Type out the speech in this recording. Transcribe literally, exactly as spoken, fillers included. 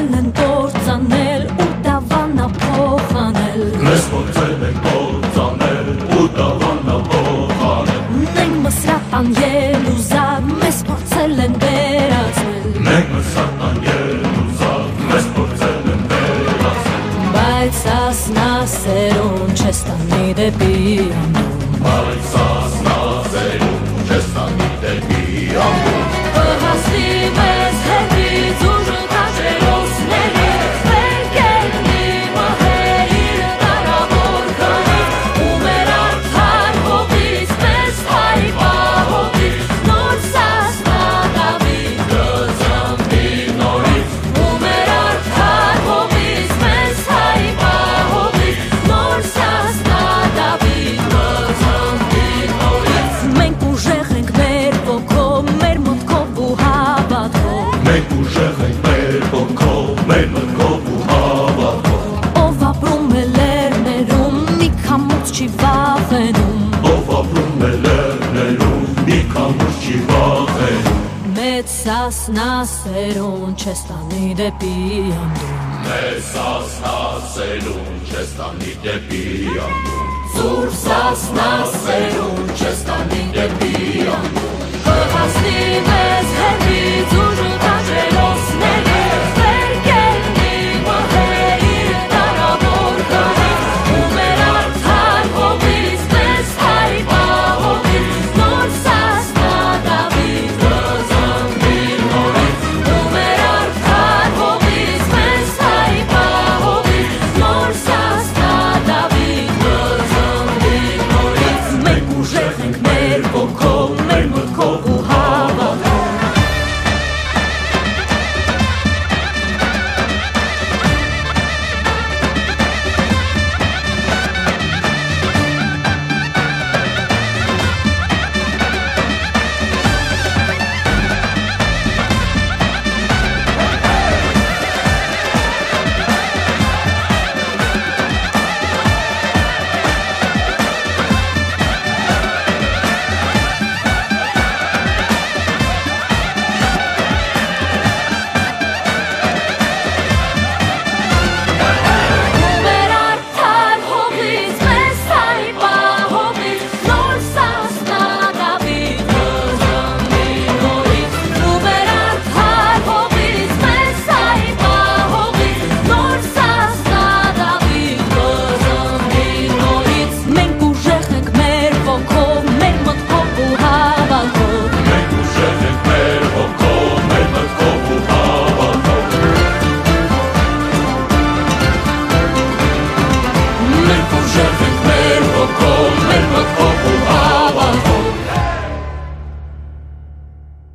փորձել են կործանել ու դավանափոխանել Մեզ փորձել են կործանել ու դավանափոխանել Մենք մսրատան ելուզար մեզ փորձել են վերացնել Մենք մսրատան ելուզար մեզ փորձել են վերացնել Բայց ասնասերուն չես տանի դեպի անդուն Բայց ասնասերուն չես տանի դեպի անդուն Կհասնի մեզ հետից ուժը քաջերոսների Մենք ենք մի մահերիր տարավոր քանից Ու մեր արդար հողից մեզ հայ պահողից Նոր Սասնա Դավիթ կծնվի նորից Ու մեր արդար հողից մեզ հայ պահողից Նոր Սասնա Դավիթ կծնվի նորից Մենք ուժեղ ենք մեր ոգով, մեր մտքով ու հավատքով Մենք ուժեղ ենք մեր ոգով, մեր մտքով ու հավատքով Ով ապրում է լեռներում, մի քամուց չի վախենում Ով ապրում է լեռներում, մի քամուց չի վախենում Մեծ Սասնասերուն չես տանի դեպի անդուն Մեզ ասնասերուն չես տանի դեպի անդուն Սուրբ Սասնասերուն չես տանի դեպի անդուն Կհասնի